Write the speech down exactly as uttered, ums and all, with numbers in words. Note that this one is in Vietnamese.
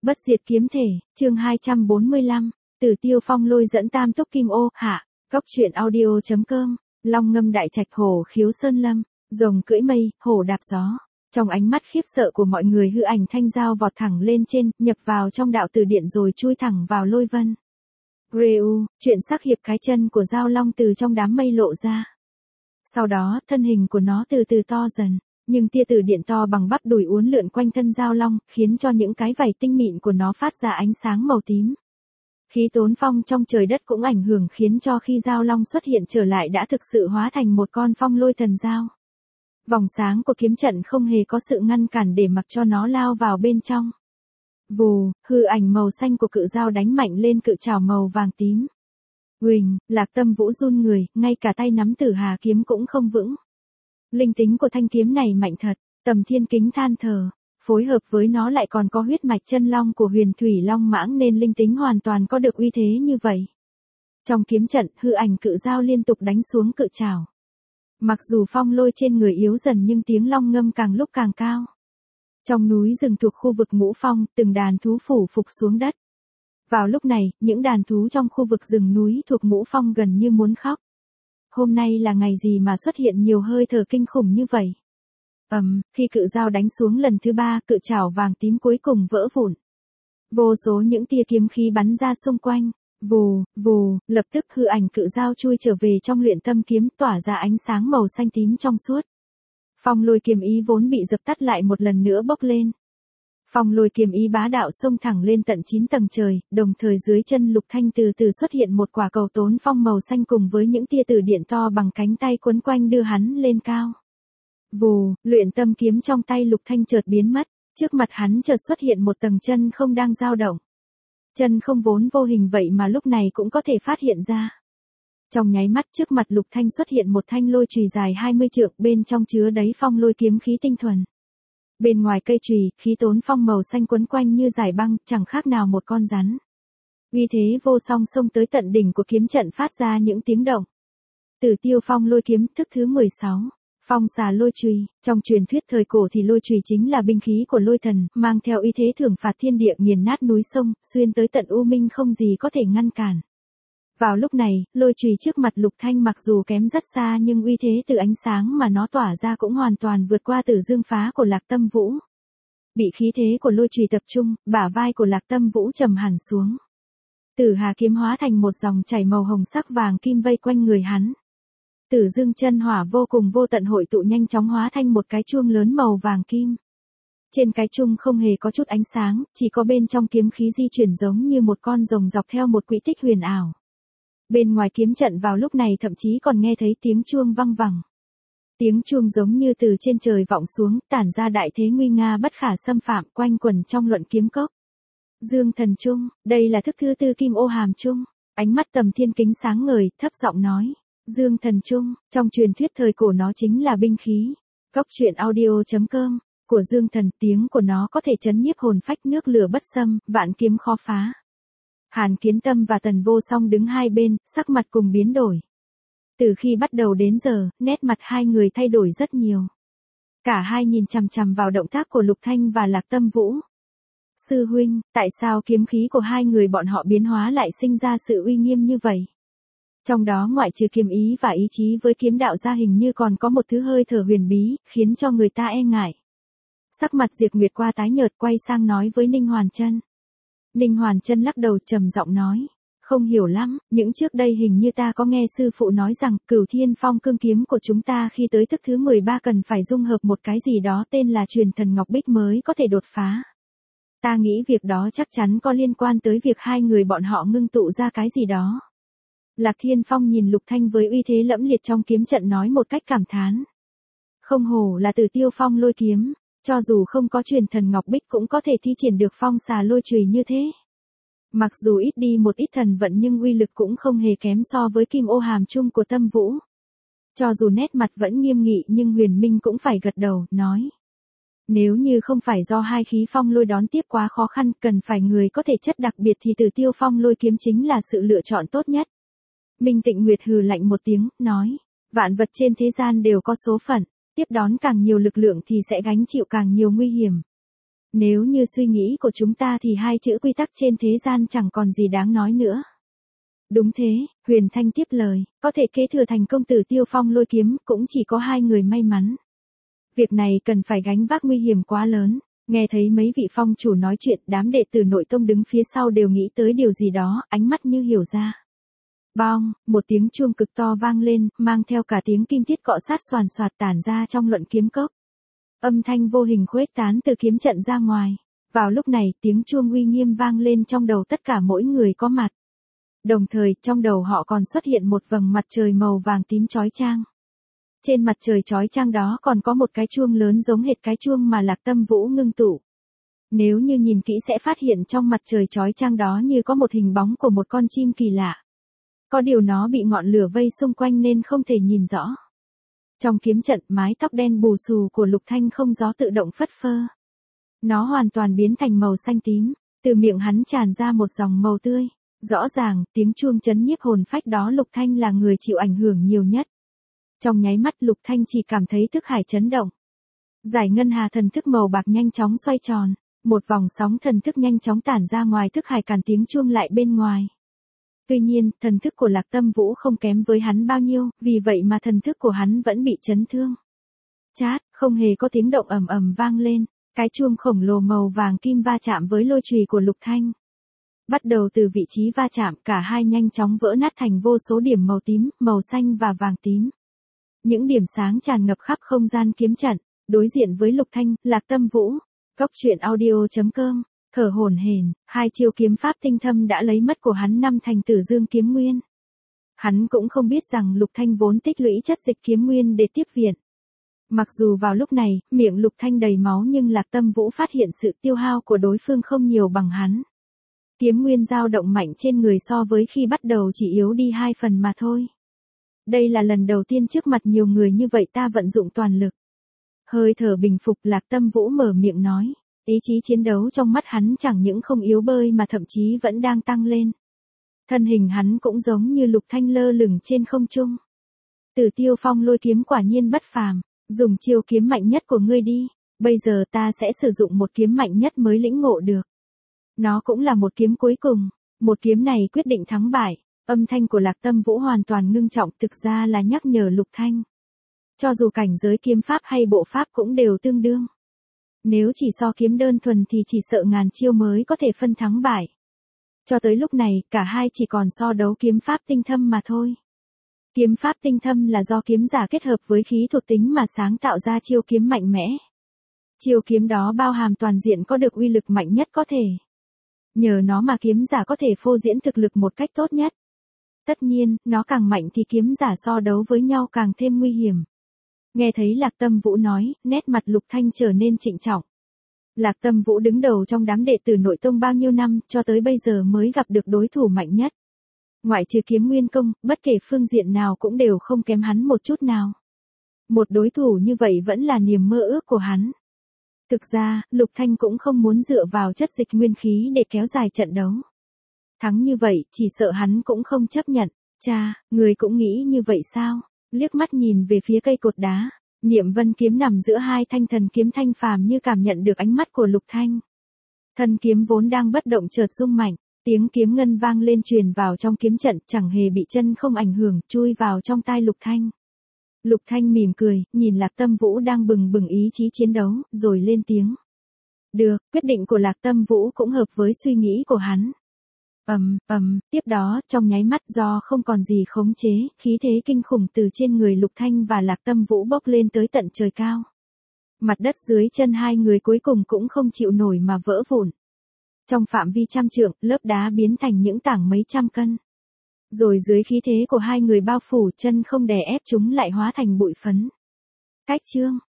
Bất diệt kiếm thể, chương hai trăm bốn mươi lăm, Tử Tiêu Phong lôi dẫn tam túc kim ô, hạ, Cốc truyện audio chấm com, long ngâm đại trạch hổ khiếu sơn lâm, rồng cưỡi mây, hổ đạp gió. Trong ánh mắt khiếp sợ của mọi người hư ảnh thanh dao vọt thẳng lên trên, nhập vào trong đạo từ điện rồi chui thẳng vào lôi vân. Greu, chuyện sắc hiệp cái chân của dao long từ trong đám mây lộ ra. Sau đó, thân hình của nó từ từ to dần, nhưng tia tử điện to bằng bắp đùi uốn lượn quanh thân dao long, khiến cho những cái vảy tinh mịn của nó phát ra ánh sáng màu tím. Khí tốn phong trong trời đất cũng ảnh hưởng khiến cho khi dao long xuất hiện trở lại đã thực sự hóa thành một con phong lôi thần dao. Vòng sáng của kiếm trận không hề có sự ngăn cản để mặc cho nó lao vào bên trong. Vù, hư ảnh màu xanh của cự dao đánh mạnh lên cự trảo màu vàng tím. Huỳnh, Lạc Tâm Vũ run người, ngay cả tay nắm Tử Hà kiếm cũng không vững. Linh tính của thanh kiếm này mạnh thật, Tầm Thiên Kính than thở, phối hợp với nó lại còn có huyết mạch chân long của Huyền Thủy Long Mãng nên linh tính hoàn toàn có được uy thế như vậy. Trong kiếm trận, hư ảnh cự dao liên tục đánh xuống cự trảo. Mặc dù phong lôi trên người yếu dần nhưng tiếng long ngâm càng lúc càng cao. Trong núi rừng thuộc khu vực Ngũ Phong, từng đàn thú phủ phục xuống đất. Vào lúc này, những đàn thú trong khu vực rừng núi thuộc Ngũ Phong gần như muốn khóc. Hôm nay là ngày gì mà xuất hiện nhiều hơi thở kinh khủng như vậy? Ầm, um, khi cự dao đánh xuống lần thứ ba, cự trảo vàng tím cuối cùng vỡ vụn. Vô số những tia kiếm khí bắn ra xung quanh. Vù, vù, lập tức hư ảnh cự dao chui trở về trong luyện tâm kiếm, tỏa ra ánh sáng màu xanh tím trong suốt. Phong lôi kiếm ý vốn bị dập tắt lại một lần nữa bốc lên. Phong lôi kiếm ý bá đạo xông thẳng lên tận chín tầng trời, đồng thời dưới chân Lục Thanh từ từ xuất hiện một quả cầu tốn phong màu xanh cùng với những tia tử điện to bằng cánh tay quấn quanh đưa hắn lên cao. Vù, luyện tâm kiếm trong tay Lục Thanh chợt biến mất, trước mặt hắn chợt xuất hiện một tầng chân không đang dao động. Chân không vốn vô hình vậy mà lúc này cũng có thể phát hiện ra. Trong nháy mắt trước mặt Lục Thanh xuất hiện một thanh lôi chùy dài hai mươi trượng, bên trong chứa đầy phong lôi kiếm khí tinh thuần. Bên ngoài cây chùy, khí tốn phong màu xanh quấn quanh như dải băng, chẳng khác nào một con rắn. Uy thế vô song xông tới tận đỉnh của kiếm trận phát ra những tiếng động. Tử Tiêu Phong lôi kiếm thức thứ mười sáu. Phong xà lôi chùy, trong truyền thuyết thời cổ thì lôi chùy chính là binh khí của lôi thần, mang theo ý thế thưởng phạt thiên địa, nghiền nát núi sông, xuyên tới tận u minh không gì có thể ngăn cản. Vào lúc này, lôi chùy trước mặt Lục Thanh mặc dù kém rất xa nhưng uy thế từ ánh sáng mà nó tỏa ra cũng hoàn toàn vượt qua Tử Dương Phá của Lạc Tâm Vũ. Bị khí thế của lôi chùy tập trung, bả vai của Lạc Tâm Vũ trầm hẳn xuống. Tử Hà kiếm hóa thành một dòng chảy màu hồng sắc vàng kim vây quanh người hắn. Tử Dương chân hỏa vô cùng vô tận hội tụ nhanh chóng hóa thành một cái chuông lớn màu vàng kim. Trên cái chuông không hề có chút ánh sáng, chỉ có bên trong kiếm khí di chuyển giống như một con rồng dọc theo một quỹ tích huyền ảo. Bên ngoài kiếm trận vào lúc này thậm chí còn nghe thấy tiếng chuông vang vẳng. Tiếng chuông giống như từ trên trời vọng xuống, tản ra đại thế nguy nga bất khả xâm phạm quanh quẩn trong luận kiếm cốc. Dương thần trung, đây là thức thứ tư kim ô hàm trung. Ánh mắt Tầm Thiên Kính sáng ngời, thấp giọng nói. Dương thần trung, trong truyền thuyết thời cổ nó chính là binh khí. Cốc truyện audio chấm com, của Dương thần, tiếng của nó có thể chấn nhiếp hồn phách, nước lửa bất xâm, vạn kiếm khó phá. Hàn Kiến Tâm và Tần Vô Song đứng hai bên, sắc mặt cùng biến đổi. Từ khi bắt đầu đến giờ, nét mặt hai người thay đổi rất nhiều. Cả hai nhìn chằm chằm vào động tác của Lục Thanh và Lạc Tâm Vũ. Sư huynh, tại sao kiếm khí của hai người bọn họ biến hóa lại sinh ra sự uy nghiêm như vậy? Trong đó ngoại trừ kiếm ý và ý chí với kiếm đạo ra hình như còn có một thứ hơi thở huyền bí, khiến cho người ta e ngại. Sắc mặt Diệp Nguyệt qua tái nhợt, quay sang nói với Ninh Hoàn Trân. Ninh Hoàn Trân lắc đầu trầm giọng nói, không hiểu lắm, những trước đây hình như ta có nghe sư phụ nói rằng Cửu Thiên Phong cương kiếm của chúng ta khi tới thức thứ mười ba cần phải dung hợp một cái gì đó tên là Truyền Thần Ngọc Bích mới có thể đột phá. Ta nghĩ việc đó chắc chắn có liên quan tới việc hai người bọn họ ngưng tụ ra cái gì đó. Lạc Thiên Phong nhìn Lục Thanh với uy thế lẫm liệt trong kiếm trận nói một cách cảm thán. Không hổ là Tử Tiêu Phong lôi kiếm, cho dù không có Truyền Thần Ngọc Bích cũng có thể thi triển được phong xà lôi chùy như thế. Mặc dù ít đi một ít thần vận nhưng uy lực cũng không hề kém so với kim ô hàm trung của Tâm Vũ. Cho dù nét mặt vẫn nghiêm nghị nhưng Huyền Minh cũng phải gật đầu, nói. Nếu như không phải do hai khí phong lôi đón tiếp quá khó khăn, cần phải người có thể chất đặc biệt thì Tử Tiêu Phong lôi kiếm chính là sự lựa chọn tốt nhất. Minh Tịnh Nguyệt hừ lạnh một tiếng, nói, vạn vật trên thế gian đều có số phận, tiếp đón càng nhiều lực lượng thì sẽ gánh chịu càng nhiều nguy hiểm. Nếu như suy nghĩ của chúng ta thì hai chữ quy tắc trên thế gian chẳng còn gì đáng nói nữa. Đúng thế, Huyền Thanh tiếp lời, có thể kế thừa thành công Tử Tiêu Phong lôi kiếm cũng chỉ có hai người may mắn. Việc này cần phải gánh vác nguy hiểm quá lớn. Nghe thấy mấy vị phong chủ nói chuyện, đám đệ tử nội tông đứng phía sau đều nghĩ tới điều gì đó, ánh mắt như hiểu ra. Bong, một tiếng chuông cực to vang lên, mang theo cả tiếng kim thiết cọ sát xoàn xoạt tản ra trong luận kiếm cốc. Âm thanh vô hình khuếch tán từ kiếm trận ra ngoài. Vào lúc này, tiếng chuông uy nghiêm vang lên trong đầu tất cả mỗi người có mặt. Đồng thời, trong đầu họ còn xuất hiện một vầng mặt trời màu vàng tím chói chang. Trên mặt trời chói chang đó còn có một cái chuông lớn giống hệt cái chuông mà Lạc Tâm Vũ ngưng tụ. Nếu như nhìn kỹ sẽ phát hiện trong mặt trời chói chang đó như có một hình bóng của một con chim kỳ lạ. Có điều nó bị ngọn lửa vây xung quanh nên không thể nhìn rõ. Trong kiếm trận, mái tóc đen bù xù của Lục Thanh không gió tự động phất phơ. Nó hoàn toàn biến thành màu xanh tím, từ miệng hắn tràn ra một dòng màu tươi. Rõ ràng, tiếng chuông chấn nhiếp hồn phách đó Lục Thanh là người chịu ảnh hưởng nhiều nhất. Trong nháy mắt Lục Thanh chỉ cảm thấy thức hải chấn động. Giải ngân hà thần thức màu bạc nhanh chóng xoay tròn, một vòng sóng thần thức nhanh chóng tản ra ngoài thức hải cản tiếng chuông lại bên ngoài. Tuy nhiên, thần thức của Lạc Tâm Vũ không kém với hắn bao nhiêu, vì vậy mà thần thức của hắn vẫn bị chấn thương. Chát, không hề có tiếng động ầm ầm vang lên, cái chuông khổng lồ màu vàng kim va chạm với lôi chùy của Lục Thanh. Bắt đầu từ vị trí va chạm, cả hai nhanh chóng vỡ nát thành vô số điểm màu tím, màu xanh và vàng tím. Những điểm sáng tràn ngập khắp không gian kiếm trận, đối diện với Lục Thanh, Lạc Tâm Vũ. Góc truyện audio chấm com, thở hổn hển, hai chiêu kiếm pháp tinh thâm đã lấy mất của hắn năm thành Tử Dương kiếm nguyên. Hắn cũng không biết rằng Lục Thanh vốn tích lũy chất dịch kiếm nguyên để tiếp viện. Mặc dù vào lúc này, miệng Lục Thanh đầy máu nhưng Lạc Tâm Vũ phát hiện sự tiêu hao của đối phương không nhiều bằng hắn. Kiếm nguyên dao động mạnh trên người so với khi bắt đầu chỉ yếu đi hai phần mà thôi. Đây là lần đầu tiên trước mặt nhiều người như vậy ta vận dụng toàn lực. Hơi thở bình phục, Lạc Tâm Vũ mở miệng nói. Ý chí chiến đấu trong mắt hắn chẳng những không yếu bơi mà thậm chí vẫn đang tăng lên. Thân hình hắn cũng giống như Lục Thanh lơ lửng trên không trung. Tử Tiêu Phong lôi kiếm quả nhiên bất phàm, dùng chiêu kiếm mạnh nhất của ngươi đi, bây giờ ta sẽ sử dụng một kiếm mạnh nhất mới lĩnh ngộ được. Nó cũng là một kiếm cuối cùng, một kiếm này quyết định thắng bại. Âm thanh của Lạc Tâm Vũ hoàn toàn ngưng trọng, thực ra là nhắc nhở Lục Thanh. Cho dù cảnh giới kiếm pháp hay bộ pháp cũng đều tương đương. Nếu chỉ so kiếm đơn thuần thì chỉ sợ ngàn chiêu mới có thể phân thắng bại. Cho tới lúc này, cả hai chỉ còn so đấu kiếm pháp tinh thâm mà thôi. Kiếm pháp tinh thâm là do kiếm giả kết hợp với khí thuộc tính mà sáng tạo ra chiêu kiếm mạnh mẽ. Chiêu kiếm đó bao hàm toàn diện có được uy lực mạnh nhất có thể. Nhờ nó mà kiếm giả có thể phô diễn thực lực một cách tốt nhất. Tất nhiên, nó càng mạnh thì kiếm giả so đấu với nhau càng thêm nguy hiểm. Nghe thấy Lạc Tâm Vũ nói, nét mặt Lục Thanh trở nên trịnh trọng. Lạc Tâm Vũ đứng đầu trong đám đệ tử nội tông bao nhiêu năm, cho tới bây giờ mới gặp được đối thủ mạnh nhất. Ngoại trừ kiếm nguyên công, bất kể phương diện nào cũng đều không kém hắn một chút nào. Một đối thủ như vậy vẫn là niềm mơ ước của hắn. Thực ra, Lục Thanh cũng không muốn dựa vào chất dịch nguyên khí để kéo dài trận đấu. Thắng như vậy, chỉ sợ hắn cũng không chấp nhận. Cha, người cũng nghĩ như vậy sao? Liếc mắt nhìn về phía cây cột đá, Niệm Vân kiếm nằm giữa hai thanh thần kiếm thanh phàm như cảm nhận được ánh mắt của Lục Thanh. Thần kiếm vốn đang bất động chợt rung mạnh, tiếng kiếm ngân vang lên truyền vào trong kiếm trận, chẳng hề bị chân không ảnh hưởng, chui vào trong tai Lục Thanh. Lục Thanh mỉm cười, nhìn Lạc Tâm Vũ đang bừng bừng ý chí chiến đấu, rồi lên tiếng. Được, quyết định của Lạc Tâm Vũ cũng hợp với suy nghĩ của hắn. Ầm, ầm, tiếp đó, trong nháy mắt do không còn gì khống chế, khí thế kinh khủng từ trên người Lục Thanh và Lạc Tâm Vũ bốc lên tới tận trời cao. Mặt đất dưới chân hai người cuối cùng cũng không chịu nổi mà vỡ vụn. Trong phạm vi trăm trượng, lớp đá biến thành những tảng mấy trăm cân. Rồi dưới khí thế của hai người bao phủ, chân không đè ép chúng lại hóa thành bụi phấn. Cách chương